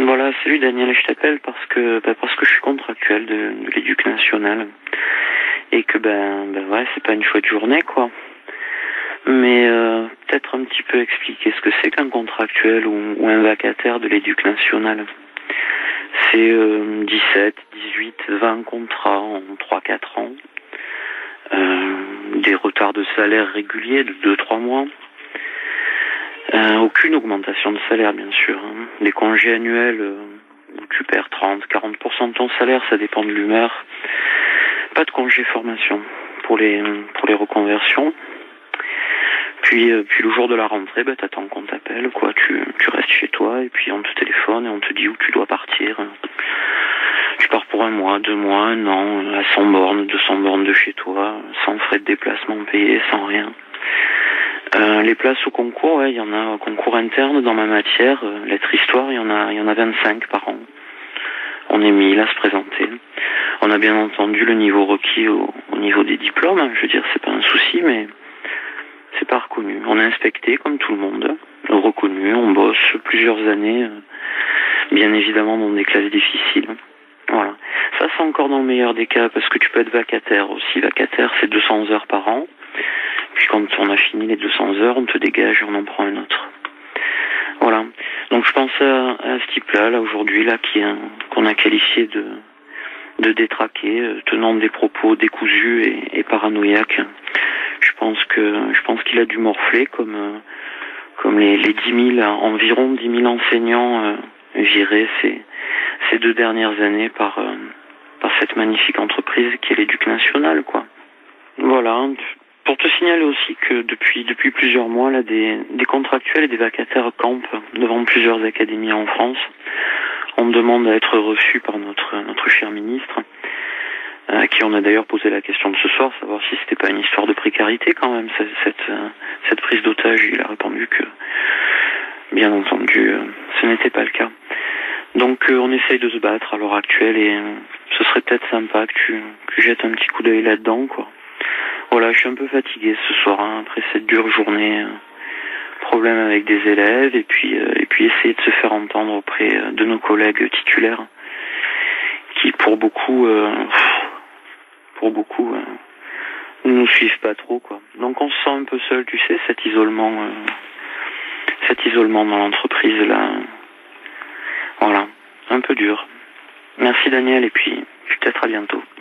Voilà, salut Daniel, je t'appelle parce que je suis contractuel de l'Éduc national et que ouais, c'est pas une chouette journée quoi. Mais peut-être un petit peu expliquer ce que c'est qu'un contractuel ou un vacataire de l'Éduc national. C'est 17, 18, 20 contrats en 3-4 ans, des retards de salaire réguliers de 2-3 mois. Aucune augmentation de salaire, bien sûr. Des congés annuels où tu perds 30-40% de ton salaire, ça dépend de l'humeur. Pas de congé formation pour les reconversions. Puis le jour de la rentrée, t'attends qu'on t'appelle, quoi. Tu restes chez toi et puis on te téléphone et on te dit où tu dois partir. Tu pars pour 1 mois, 2 mois, 1 an, à 100 bornes, 200 bornes de chez toi, sans frais de déplacement payés, sans rien. Les places au concours, ouais, il y en a au concours interne dans ma matière, lettres histoire, il y en a 25 par an. On est 1000 à se présenter. On a bien entendu le niveau requis au niveau des diplômes, je veux dire, c'est pas un souci, mais c'est pas reconnu. On est inspecté comme tout le monde, reconnu, on bosse plusieurs années, bien évidemment dans des classes difficiles. Voilà. Ça c'est encore dans le meilleur des cas, parce que tu peux être vacataire aussi. Vacataire, c'est 200 heures par an. Puis quand on a fini les 200 heures, on te dégage et on en prend un autre. Voilà. Donc je pense à ce type-là, aujourd'hui, qu'on a qualifié de détraqué, tenant des propos décousus et paranoïaques. Je pense qu'il a dû morfler comme les 10 000, environ 10 000 enseignants virés ces 2 dernières années par cette magnifique entreprise qui est l'Éduc national, quoi. Voilà. Pour te signaler aussi que depuis plusieurs mois, là, des contractuels et des vacataires campent devant plusieurs académies en France. On demande à être reçus par notre cher ministre, à qui on a d'ailleurs posé la question de ce soir, savoir si c'était pas une histoire de précarité quand même, cette prise d'otage. Il a répondu que, bien entendu, ce n'était pas le cas. Donc on essaye de se battre à l'heure actuelle et ce serait peut-être sympa que tu jettes un petit coup d'œil là-dedans, quoi. Voilà, je suis un peu fatigué ce soir, après cette dure journée, problème avec des élèves et puis essayer de se faire entendre auprès de nos collègues titulaires qui pour beaucoup ne nous suivent pas trop, quoi. Donc on se sent un peu seul, tu sais, cet isolement dans l'entreprise là. Voilà, un peu dur. Merci Daniel et puis peut-être à bientôt.